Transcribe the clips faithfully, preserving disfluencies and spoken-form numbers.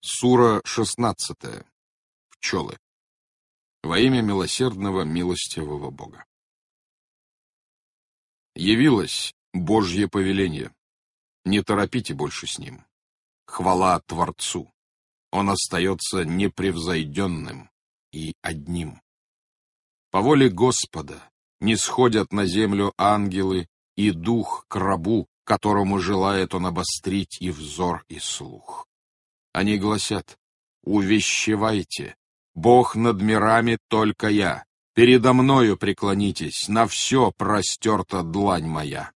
Сура шестнадцатая. Пчелы. Во имя милосердного, милостивого Бога. Явилось Божье повеление. Не торопите больше с ним. Хвала Творцу. Он остается непревзойденным и одним. По воле Господа нисходят на землю ангелы и дух к рабу, которому желает он обострить и взор, и слух. Они гласят: «Увещевайте, Бог над мирами только я, передо мною преклонитесь, на все простерта длань моя».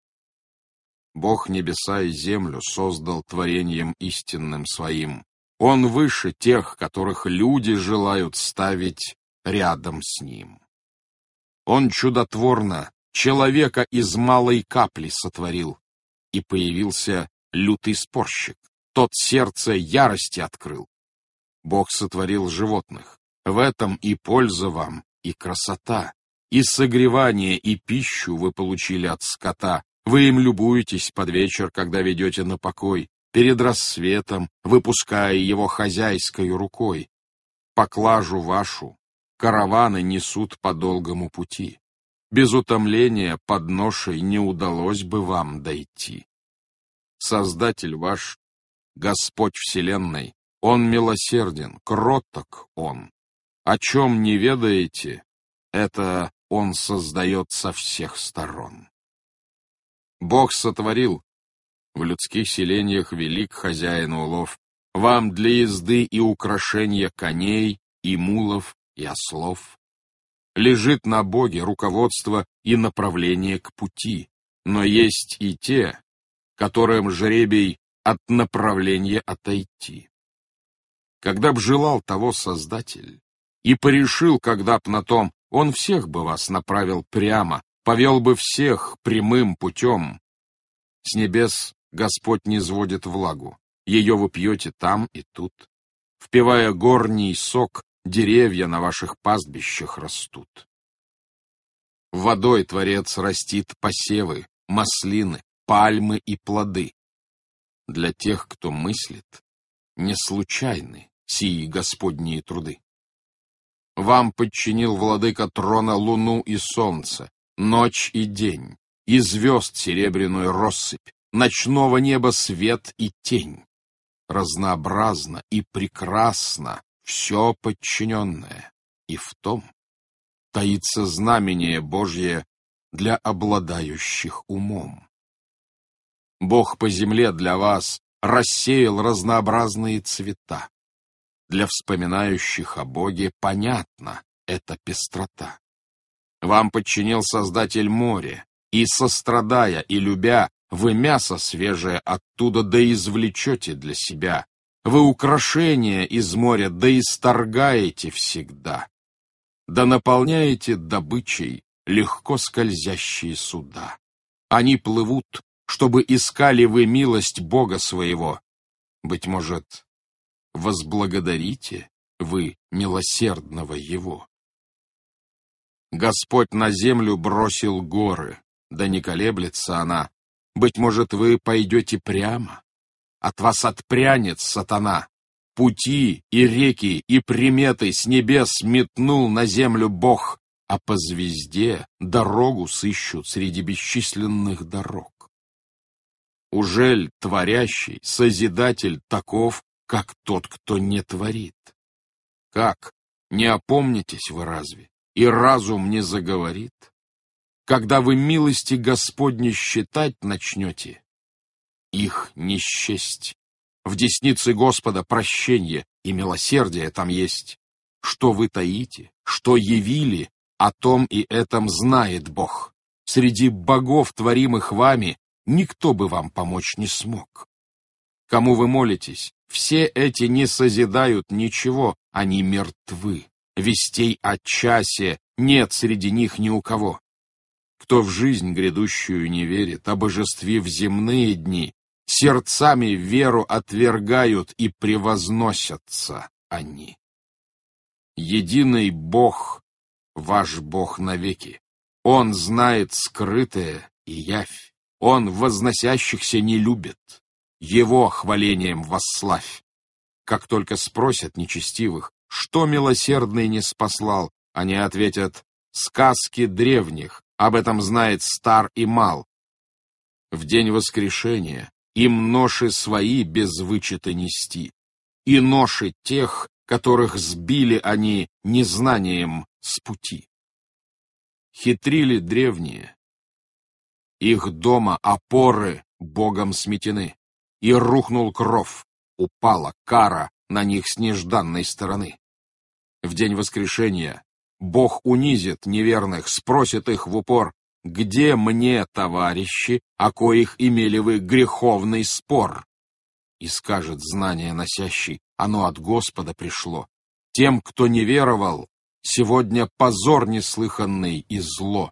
Бог небеса и землю создал творением истинным своим. Он выше тех, которых люди желают ставить рядом с ним. Он чудотворно человека из малой капли сотворил, и появился лютый спорщик. Тот сердце ярости открыл. Бог сотворил животных. В этом и польза вам, и красота. И согревание, и пищу вы получили от скота. Вы им любуетесь под вечер, когда ведете на покой, перед рассветом, выпуская его хозяйской рукой. Поклажу вашу караваны несут по долгому пути. Без утомления под ношей не удалось бы вам дойти. Создатель ваш, Господь вселенной, Он милосерден, кроток Он. О чем не ведаете, это Он создает со всех сторон. Бог сотворил, в людских селениях велик хозяин улов, вам для езды и украшения коней, и мулов, и ослов. Лежит на Боге руководство и направление к пути, но есть и те, которым жребий от направления отойти. Когда б желал того Создатель, и порешил, когда б на том, он всех бы вас направил прямо, повел бы всех прямым путем. С небес Господь низводит влагу, ее вы пьете там и тут. Впивая горний сок, деревья на ваших пастбищах растут. Водой Творец растит посевы, маслины, пальмы и плоды. Для тех, кто мыслит, не случайны сии Господние труды. Вам подчинил владыка трона луну и солнце, ночь и день, и звезд серебряную россыпь, ночного неба свет и тень. Разнообразно и прекрасно все подчиненное, и в том таится знамение Божье для обладающих умом. Бог по земле для вас рассеял разнообразные цвета. Для вспоминающих о Боге понятна эта пестрота. Вам подчинил Создатель море, и, сострадая и любя, вы мясо свежее оттуда да извлечете для себя. Вы украшения из моря да исторгаете всегда. Да наполняете добычей легко скользящие суда. Они плывут, чтобы искали вы милость Бога своего. Быть может, возблагодарите вы милосердного Его. Господь на землю бросил горы, да не колеблется она. Быть может, вы пойдете прямо. От вас отпрянет сатана. Пути и реки и приметы с небес метнул на землю Бог, а по звезде дорогу сыщут среди бесчисленных дорог. Ужель творящий, созидатель таков, как тот, кто не творит? Как, не опомнитесь вы разве, и разум не заговорит? Когда вы милости Господни считать начнете, их не счесть. В деснице Господа прощение и милосердие там есть. Что вы таите, что явили, о том и этом знает Бог. Среди богов, творимых вами, никто бы вам помочь не смог. Кому вы молитесь, все эти не созидают ничего, они мертвы. Вестей о часе нет среди них ни у кого. Кто в жизнь грядущую не верит, обожествив земные дни, сердцами веру отвергают и превозносятся они. Единый Бог, ваш Бог навеки. Он знает скрытое и явь. Он возносящихся не любит. Его хвалением восславь. Как только спросят нечестивых, что милосердный не спаслал, они ответят: сказки древних, об этом знает стар и мал. В день воскрешения им ноши свои без вычета нести, и ноши тех, которых сбили они незнанием с пути. Хитрили древние, их дома опоры Богом сметены, и рухнул кров, упала кара на них с нежданной стороны. В день воскрешения Бог унизит неверных, спросит их в упор: где мне, товарищи, о коих имели вы греховный спор? И скажет знание носящий: оно от Господа пришло. Тем, кто не веровал, сегодня позор неслыханный и зло.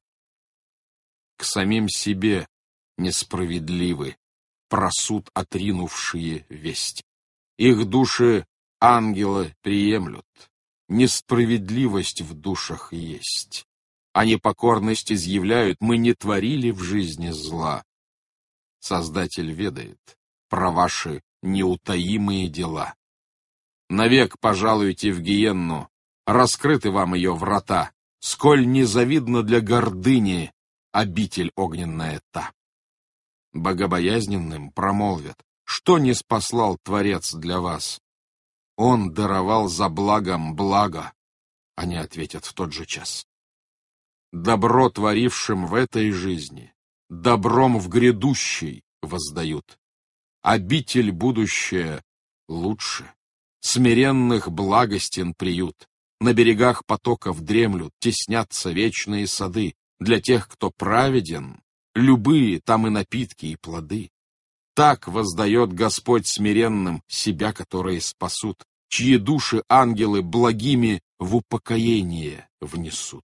К самим себе несправедливы, про суд отринувшие весть. Их души ангелы приемлют, несправедливость в душах есть. Они покорность изъявляют: мы не творили в жизни зла. Создатель ведает про ваши неутаимые дела. Навек пожалуйте в гиенну, раскрыты вам ее врата, сколь незавидна для гордыни обитель огненная та. Богобоязненным промолвят: что не спаслал Творец для вас? Он даровал за благом благо. Они ответят в тот же час: добро творившим в этой жизни, добром в грядущей воздают. Обитель будущая лучше, смиренных благостен приют. На берегах потоков дремлют, теснятся вечные сады. Для тех, кто праведен, любые там и напитки, и плоды. Так воздает Господь смиренным себя, которые спасут, чьи души ангелы благими в упокоение внесут.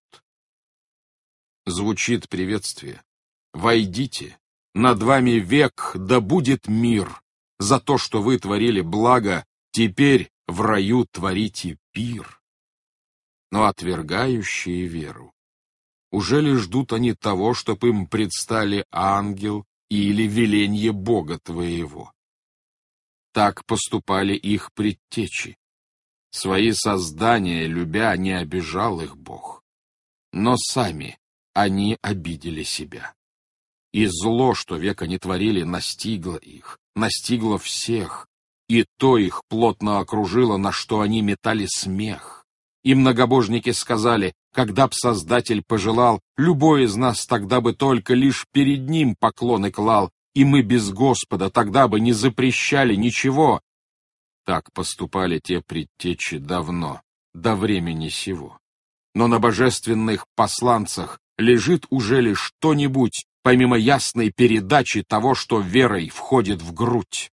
Звучит приветствие: войдите, над вами век, да будет мир. За то, что вы творили благо, теперь в раю творите пир. Но отвергающие веру, уже ли ждут они того, чтоб им предстали ангел или веленье Бога твоего? Так поступали их предтечи. Свои создания, любя, не обижал их Бог. Но сами они обидели себя. И зло, что век они творили, настигло их, настигло всех, и то их плотно окружило, на что они метали смех. И многобожники сказали: когда б Создатель пожелал, любой из нас тогда бы только лишь перед Ним поклоны клал, и мы без Господа тогда бы не запрещали ничего. Так поступали те предтечи давно, до времени сего. Но на божественных посланцах лежит уже ли что-нибудь, помимо ясной передачи того, что верой входит в грудь?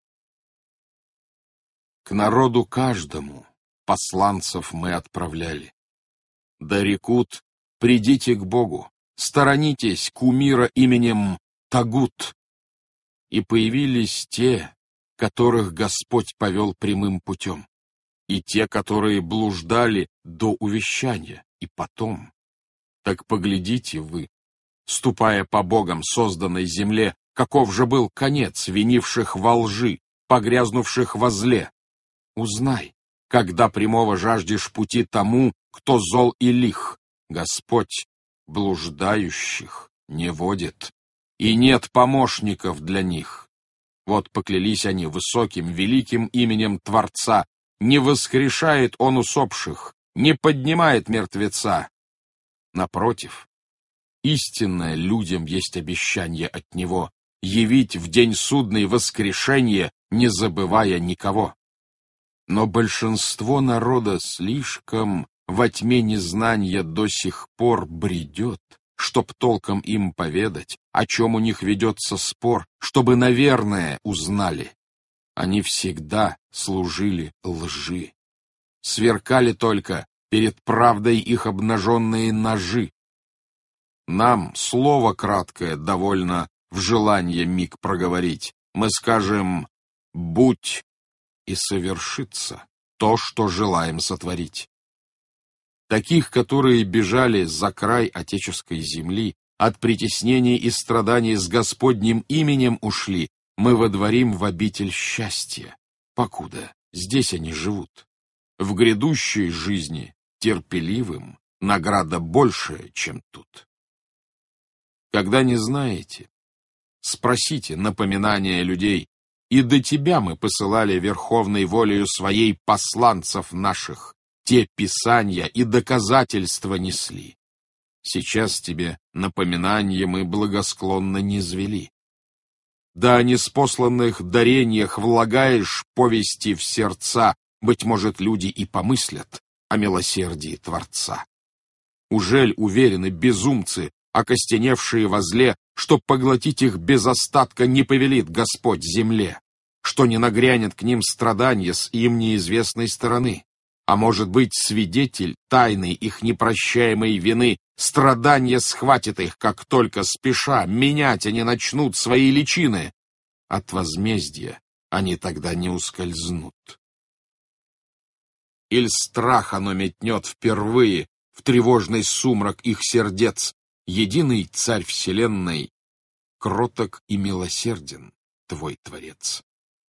К народу каждому посланцев мы отправляли. Да рекут: придите к Богу, сторонитесь кумира именем Тагут. И появились те, которых Господь повел прямым путем, и те, которые блуждали до увещания, и потом. Так поглядите вы, ступая по Богом созданной земле, каков же был конец винивших во лжи, погрязнувших во зле. Узнай, когда прямого жаждешь пути тому, кто зол и лих. Господь блуждающих не водит, и нет помощников для них. Вот поклялись они высоким, великим именем Творца: не воскрешает Он усопших, не поднимает мертвеца. Напротив, истинное людям есть обещание от Него — явить в день судный воскрешение, не забывая никого. Но большинство народа слишком во тьме незнания до сих пор бредет, чтоб толком им поведать, о чем у них ведется спор, чтобы, наверное, узнали. Они всегда служили лжи. Сверкали только перед правдой их обнаженные ножи. Нам слово краткое довольно в желание миг проговорить. Мы скажем: «Будь», и совершится то, что желаем сотворить. Таких, которые бежали за край отеческой земли, от притеснений и страданий с Господним именем ушли, мы водворим в обитель счастья, покуда здесь они живут. В грядущей жизни терпеливым награда большая, чем тут. Когда не знаете, спросите напоминания людей, и до тебя мы посылали верховной волею своей посланцев наших, те писания и доказательства несли. Сейчас тебе напоминания мы благосклонно низвели. Да о неспосланных дарениях влагаешь повести в сердца, быть может, люди и помыслят о милосердии Творца. Ужель уверены безумцы, окостеневшие во зле, что поглотить их без остатка не повелит Господь земле, что не нагрянет к ним страдания с им неизвестной стороны, а может быть, свидетель тайной их непрощаемой вины, страдания схватит их, как только спеша менять они начнут свои личины. От возмездия они тогда не ускользнут. Иль страх оно метнет впервые в тревожный сумрак их сердец, единый царь вселенной, кроток и милосерден твой Творец.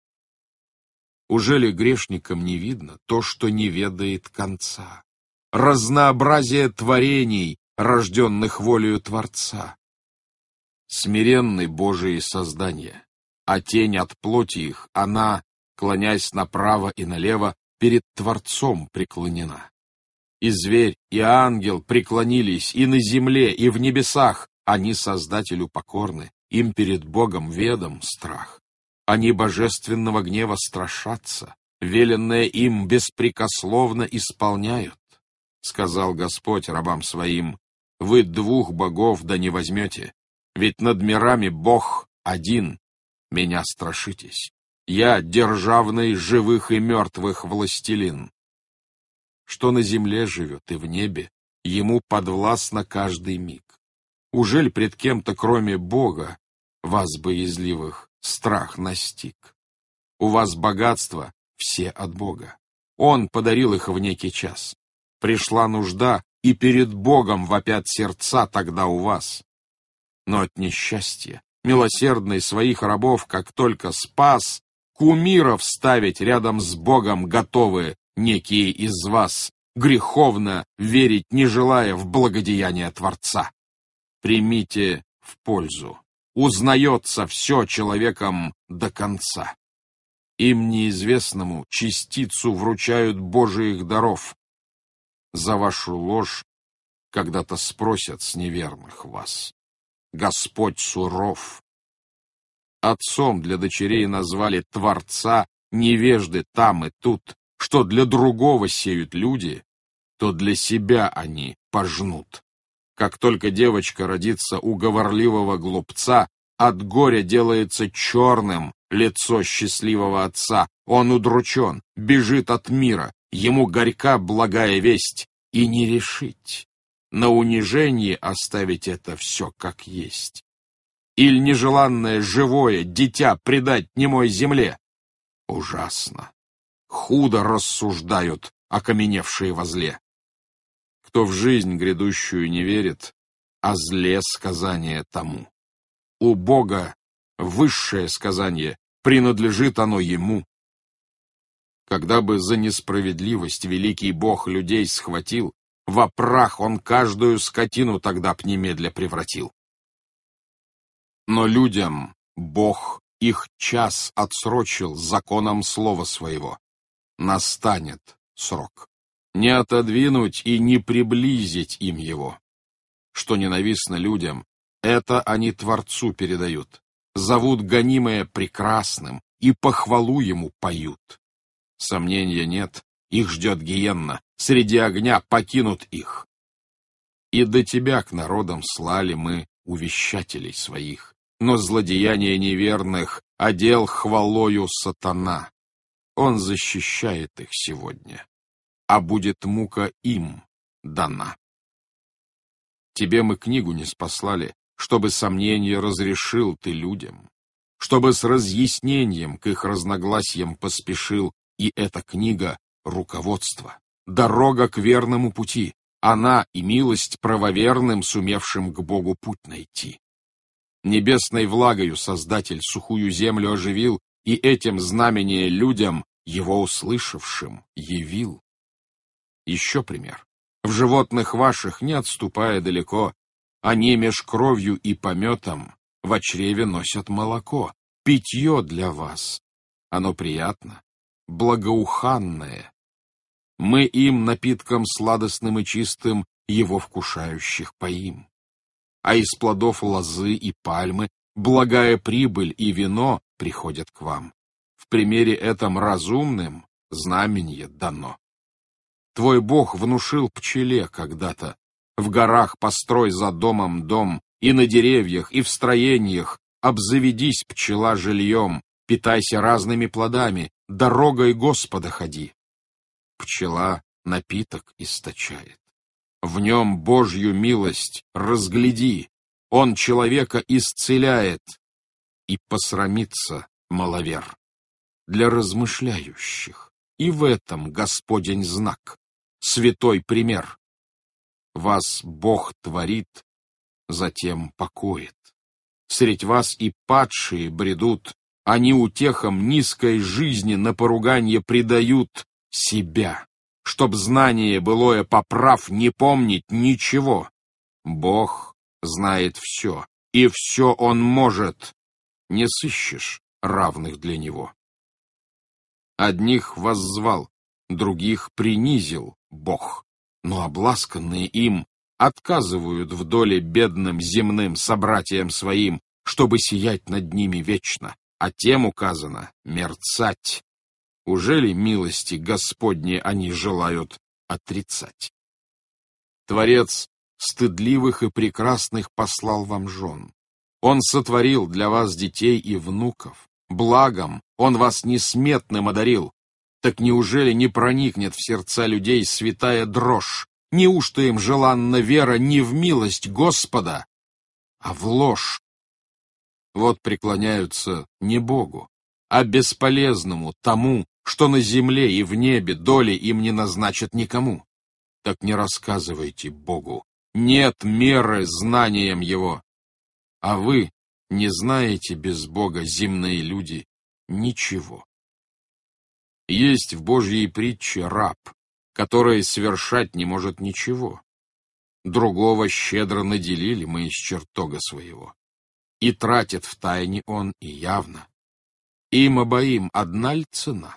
Ужели грешникам не видно то, что не ведает конца? Разнообразие творений, рожденных волею Творца. Смиренны Божии создания, а тень от плоти их, она, клонясь направо и налево, перед Творцом преклонена. И зверь, и ангел преклонились и на земле, и в небесах, они Создателю покорны, им перед Богом ведом страх. Они божественного гнева страшатся, веленное им беспрекословно исполняют. Сказал Господь рабам своим: вы двух богов да не возьмете, ведь над мирами Бог один, меня страшитесь. Я державный живых и мертвых властелин. Что на земле живет и в небе, ему подвластно каждый миг. Ужель пред кем-то, кроме Бога, вас, боязливых, страх настиг? У вас богатства все от Бога. Он подарил их в некий час. Пришла нужда, и перед Богом вопят сердца тогда у вас. Но от несчастья, милосердный своих рабов, как только спас, кумиров ставить рядом с Богом готовы некие из вас, греховно верить не желая в благодеяние Творца. Примите в пользу. Узнается все человеком до конца. Им неизвестному частицу вручают Божиих даров. За вашу ложь когда-то спросят с неверных вас. Господь суров. Отцом для дочерей назвали Творца невежды там и тут, что для другого сеют люди, то для себя они пожнут. Как только девочка родится у говорливого глупца, от горя делается черным лицо счастливого отца. Он удручен, бежит от мира, ему горька благая весть, и не решить. На унижении оставить это все как есть. Или нежеланное живое дитя предать немой земле. Ужасно. Худо рассуждают окаменевшие во зле. Кто в жизнь грядущую не верит, о зле сказание тому. У Бога высшее сказание, принадлежит оно ему. Когда бы за несправедливость великий Бог людей схватил, во прах он каждую скотину тогда б немедля превратил. Но людям Бог их час отсрочил законом слова своего. Настанет срок. Не отодвинуть и не приблизить им его. Что ненавистно людям, это они Творцу передают. Зовут гонимое прекрасным и похвалу ему поют. Сомнения нет, их ждет гиенна, среди огня покинут их. И до тебя к народам слали мы увещателей своих, но злодеяния неверных одел хвалою сатана. Он защищает их сегодня, а будет мука им дана. Тебе мы книгу не спаслали, чтобы сомнения разрешил ты людям, чтобы с разъяснением к их разногласиям поспешил, и эта книга — руководство, дорога к верному пути, она и милость правоверным, сумевшим к Богу путь найти. Небесной влагою Создатель сухую землю оживил, и этим знамение людям его услышавшим явил. Еще пример. В животных ваших, не отступая далеко, они меж кровью и пометом в чреве носят молоко. Питье для вас, оно приятно, благоуханное. Мы им, напитком сладостным и чистым, его вкушающих поим. А из плодов лозы и пальмы благая прибыль и вино приходят к вам. В примере этом разумным знаменье дано. Твой Бог внушил пчеле когда-то: в горах построй за домом дом, и на деревьях, и в строениях обзаведись, пчела, жильем, питайся разными плодами, дорогой Господа ходи. Пчела напиток источает. В нем Божью милость разгляди, он человека исцеляет, и посрамится маловер. Для размышляющих и в этом Господень знак, святой пример. Вас Бог творит, затем покоит. Средь вас и падшие бредут, они утехам низкой жизни на поруганье предают себя, чтоб знание былое поправ не помнить ничего. Бог знает все, и все Он может, не сыщешь равных для Него. Одних воззвал, других принизил Бог, но обласканные им отказывают в доле бедным земным собратьям своим, чтобы сиять над ними вечно, а тем указано мерцать. Ужели милости Господни они желают отрицать? Творец стыдливых и прекрасных послал вам жен. Он сотворил для вас детей и внуков. Благом Он вас несметным одарил. Так неужели не проникнет в сердца людей святая дрожь? Неужто им желанна вера не в милость Господа, а в ложь? Вот преклоняются не Богу, а бесполезному, тому, что на земле и в небе доли им не назначат никому. Так не рассказывайте Богу, нет меры знаниям Его. А вы не знаете без Бога, земные люди, ничего. Есть в Божьей притче раб, который совершать не может ничего. Другого щедро наделили мы из чертога своего. И тратит в тайне он и явно. Им обоим одна ль цена?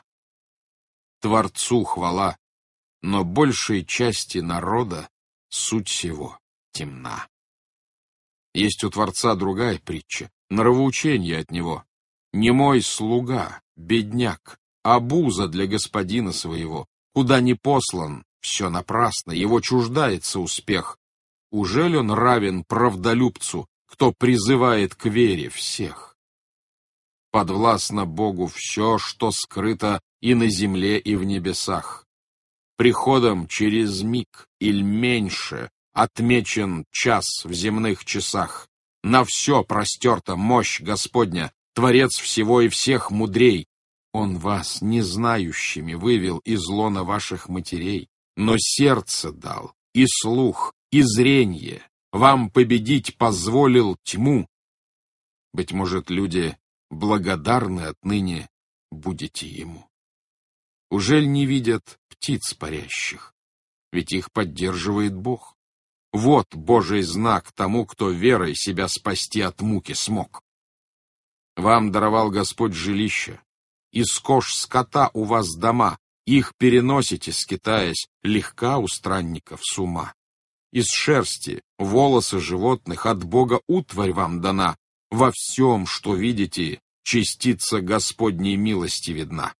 Творцу хвала, но большей части народа суть сего темна. Есть у Творца другая притча, нравоучение от него. Немой слуга, бедняк, обуза для господина своего, куда ни послан, все напрасно, его чуждается успех. Ужель он равен правдолюбцу, кто призывает к вере всех? Подвластно Богу все, что скрыто и на земле, и в небесах. Приходом через миг иль меньше отмечен час в земных часах. На все простерта мощь Господня, Творец всего и всех мудрей. Он вас, не знающими, вывел из лона ваших матерей, но сердце дал, и слух, и зрение, вам победить позволил тьму. Быть может, люди благодарны отныне будете ему. Ужель не видят птиц парящих? Ведь их поддерживает Бог. Вот Божий знак тому, кто верой себя спасти от муки смог. Вам даровал Господь жилище, из кож скота у вас дома, их переносите, скитаясь, легка у странников с ума. Из шерсти, волосы животных от Бога утварь вам дана, во всем, что видите, частица Господней милости видна.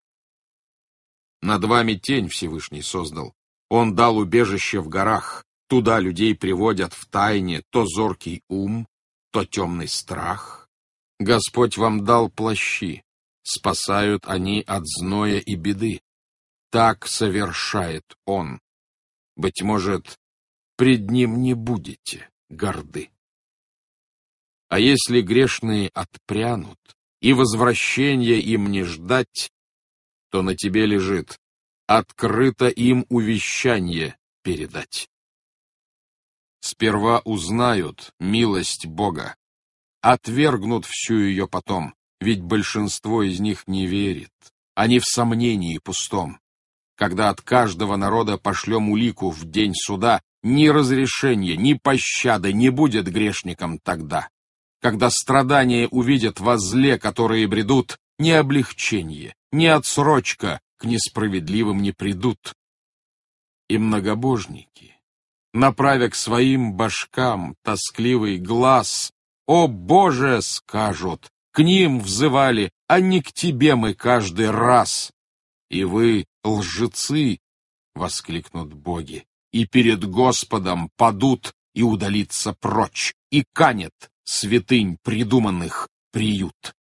Над вами тень Всевышний создал, Он дал убежище в горах, туда людей приводят в тайне то зоркий ум, то темный страх. Господь вам дал плащи, спасают они от зноя и беды. Так совершает Он. Быть может, пред Ним не будете горды. А если грешные отпрянут, и возвращения им не ждать, то на тебе лежит открыто им увещание передать. Сперва узнают милость Бога, отвергнут всю ее потом, ведь большинство из них не верит. а не в сомнении пустом. Когда от каждого народа пошлем улику в день суда, ни разрешения, ни пощады не будет грешникам тогда. Когда страдания увидят во зле, которые бредут, ни облегчение, ни отсрочка к несправедливым не придут. И многобожники, направя к своим башкам тоскливый глаз, «О Боже!» скажут, к ним взывали, а не к тебе мы каждый раз. И вы, лжецы, воскликнут боги, и перед Господом падут и удалится прочь, и канет святынь придуманных приют.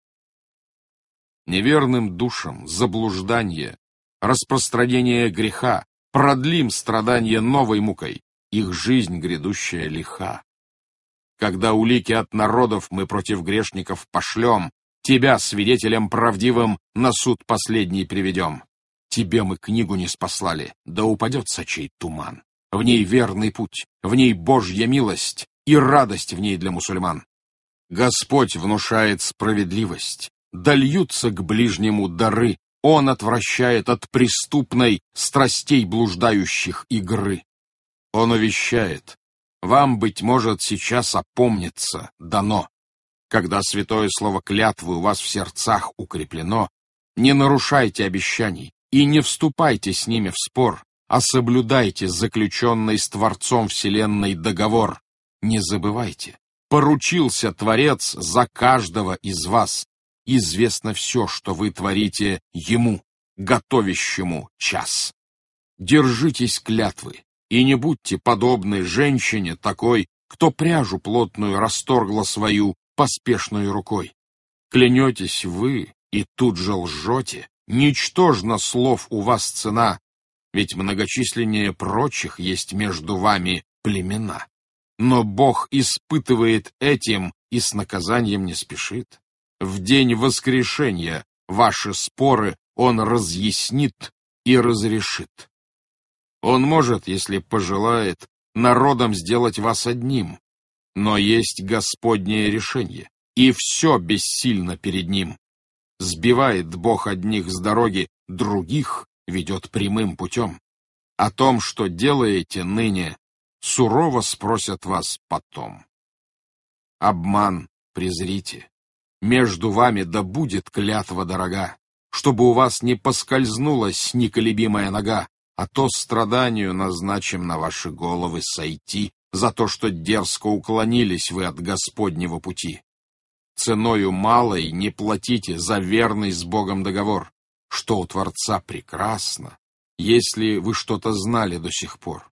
Неверным душам заблуждание, распространение греха, продлим страдания новой мукой, их жизнь грядущая лиха. Когда улики от народов мы против грешников пошлем, тебя, свидетелем правдивым, на суд последний приведем. Тебе мы книгу не спаслали, да упадет с очей туман. В ней верный путь, в ней Божья милость и радость в ней для мусульман. Господь внушает справедливость, да льются к ближнему дары, Он отвращает от преступной страстей блуждающих игры. Он увещает, вам, быть может, сейчас опомниться дано. Когда святое слово клятвы у вас в сердцах укреплено, не нарушайте обещаний и не вступайте с ними в спор, а соблюдайте заключенный с Творцом Вселенной договор. Не забывайте, поручился Творец за каждого из вас. Известно все, что вы творите Ему, готовящему час. Держитесь клятвы и не будьте подобны женщине такой, кто пряжу плотную расторгла свою поспешной рукой. Клянетесь вы и тут же лжете, ничтожно слов у вас цена, ведь многочисленнее прочих есть между вами племена. Но Бог испытывает этим и с наказанием не спешит. В день воскрешения ваши споры Он разъяснит и разрешит. Он может, если пожелает, народом сделать вас одним, но есть Господнее решение, и все бессильно перед Ним. Сбивает Бог одних с дороги, других ведет прямым путем. О том, что делаете ныне, сурово спросят вас потом. Обман презрите. Между вами да будет клятва дорога, чтобы у вас не поскользнулась неколебимая нога, а то страданию назначим на ваши головы сойти за то, что дерзко уклонились вы от Господнего пути. Ценою малой не платите за верный с Богом договор, что у Творца прекрасно, если вы что-то знали до сих пор.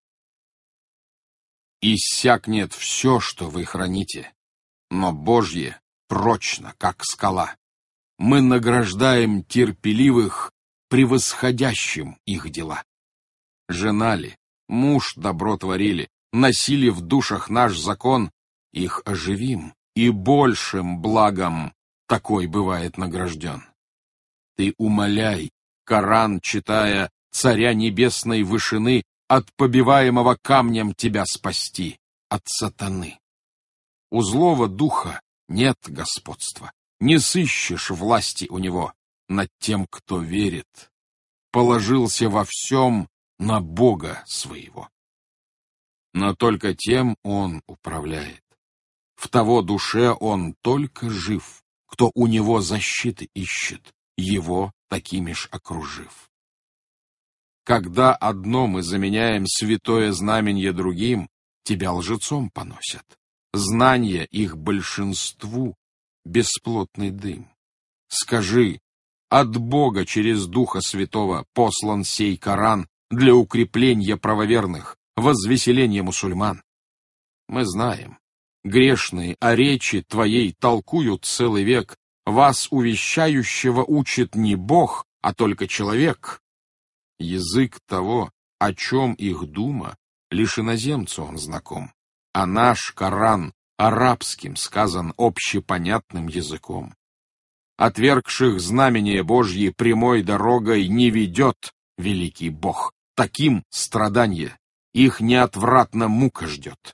Иссякнет все, что вы храните, но Божье прочно, как скала. Мы награждаем терпеливых превосходящим их дела. Жена ли, муж добро творили, носили в душах наш закон, их оживим, и большим благом такой бывает награжден. Ты умоляй, Коран читая, царя небесной вышины, от побиваемого камнем тебя спасти, от сатаны. У злого духа нет господства, не сыщешь власти у него над тем, кто верит, положился во всем на Бога своего. Но только тем он управляет. В того душе он только жив, кто у него защиты ищет, его такими ж окружив. Когда одно мы заменяем святое знаменье другим, тебя лжецом поносят. Знания их большинству — бесплотный дым. Скажи, от Бога через Духа Святого послан сей Коран для укрепления правоверных, возвеселения мусульман. Мы знаем, грешные о речи твоей толкуют целый век, вас увещающего учит не Бог, а только человек. Язык того, о чем их дума, лишь иноземцу он знаком, а наш Коран арабским сказан общепонятным языком. Отвергших знамения Божьи прямой дорогой не ведет великий Бог, таким страдание, их неотвратно мука ждет.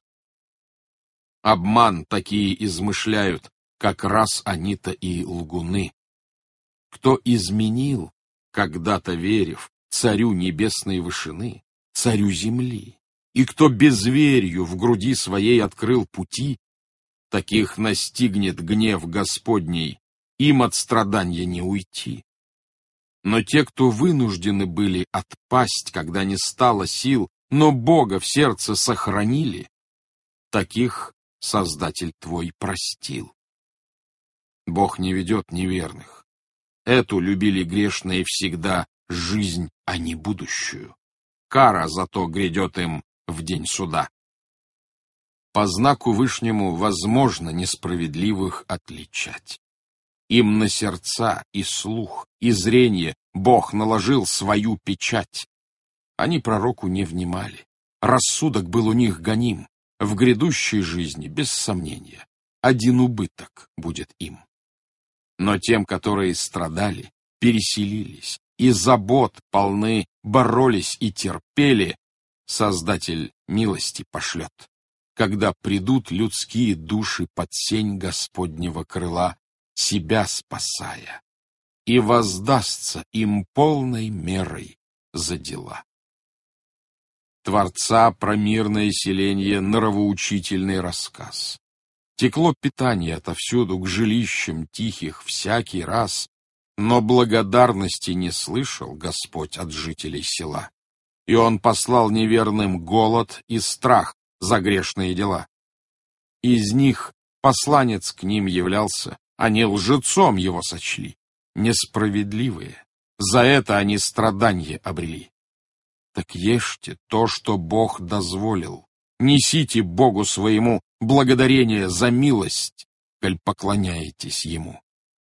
Обман такие измышляют, как раз они-то и лгуны. Кто изменил, когда-то верив царю небесной вышины, царю земли, и кто безверью в груди своей открыл пути, таких настигнет гнев Господний, им от страдания не уйти. Но те, кто вынуждены были отпасть, когда не стало сил, но Бога в сердце сохранили, таких Создатель твой простил. Бог не ведет неверных. Эту любили грешные всегда жизнь, а не будущую. Кара зато грядет им в день суда. По знаку Вышнему возможно несправедливых отличать. Им на сердца и слух, и зрение Бог наложил свою печать. Они пророку не внимали. Рассудок был у них гоним. В грядущей жизни, без сомнения, один убыток будет им. Но тем, которые страдали, переселились, и забот полны, боролись и терпели, Создатель милости пошлет, когда придут людские души под сень Господнего крыла, себя спасая, и воздастся им полной мерой за дела. Творца про мирное селенье нравоучительный рассказ. Текло питание отовсюду к жилищам тихих всякий раз, но благодарности не слышал Господь от жителей села, и Он послал неверным голод и страх за грешные дела. Из них посланец к ним являлся, они лжецом его сочли, несправедливые, за это они страданье обрели. Так ешьте то, что Бог дозволил, несите Богу своему благодарение за милость, коль поклоняетесь Ему.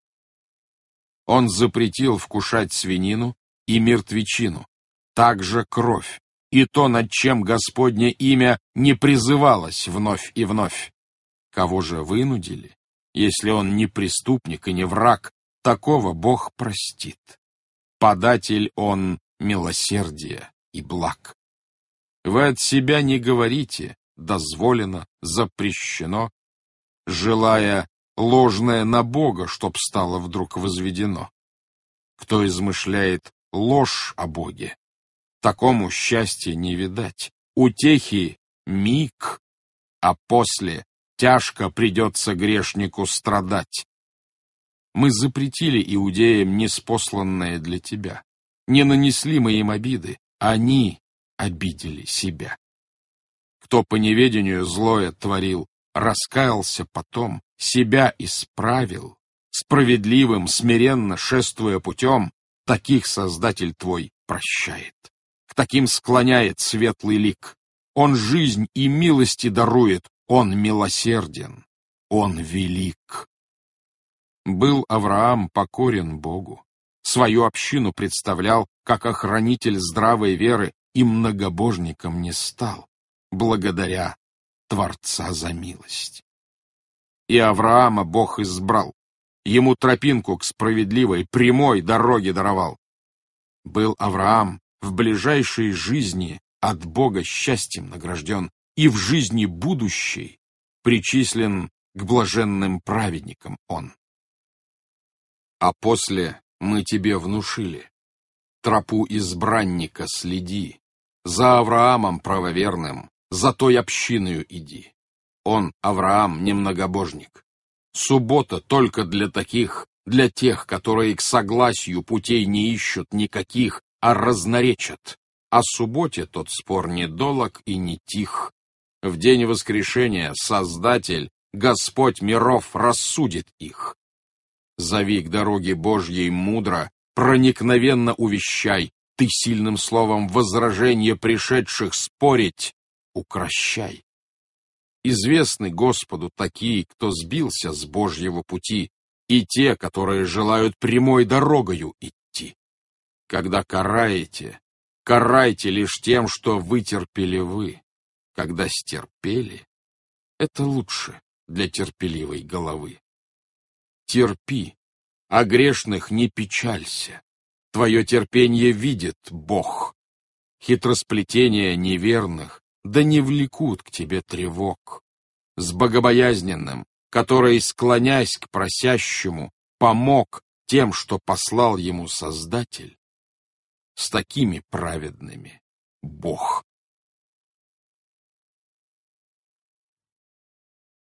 Он запретил вкушать свинину и мертвечину, также кровь, и то, над чем Господне имя не призывалось вновь и вновь. Кого же вынудили, если он не преступник и не враг, такого Бог простит. Податель он милосердия и благ. Вы от себя не говорите, дозволено, запрещено, желая ложное на Бога, чтоб стало вдруг возведено. Кто измышляет ложь о Боге, такому счастья не видать. Утехи — миг, а после тяжко придется грешнику страдать. Мы запретили иудеям неспосланное для тебя. Не нанесли мы им обиды, они обидели себя. Кто по неведению злое творил, раскаялся потом, себя исправил, справедливым, смиренно шествуя путем, таких Создатель твой прощает. К таким склоняет светлый лик. Он жизнь и милости дарует, он милосерден, он велик. Был Авраам покорен Богу, свою общину представлял как охранитель здравой веры и многобожником не стал, благодаря Творца за милость. И Авраама Бог избрал, ему тропинку к справедливой, прямой дороге даровал. Был Авраам в ближайшей жизни от Бога счастьем награжден и в жизни будущей причислен к блаженным праведникам он. А после мы тебе внушили, тропу избранника следи, за Авраамом правоверным, за той общиною иди. Он, Авраам, немногобожник. Суббота только для таких, для тех, которые к согласию путей не ищут никаких, а разноречат. О субботе тот спор не долог и не тих. В день воскрешения Создатель, Господь миров, рассудит их. Зови к дороге Божьей мудро, проникновенно увещай, ты сильным словом возражение пришедших спорить укрощай. Известны Господу такие, кто сбился с Божьего пути, и те, которые желают прямой дорогою идти. Когда караете, карайте лишь тем, что вытерпели вы. Когда стерпели, это лучше для терпеливой головы. Терпи, о грешных не печалься. Твое терпение видит Бог. Хитросплетения неверных да не влекут к тебе тревог. С богобоязненным, который, склонясь к просящему, помог тем, что послал ему Создатель, с такими праведными Бог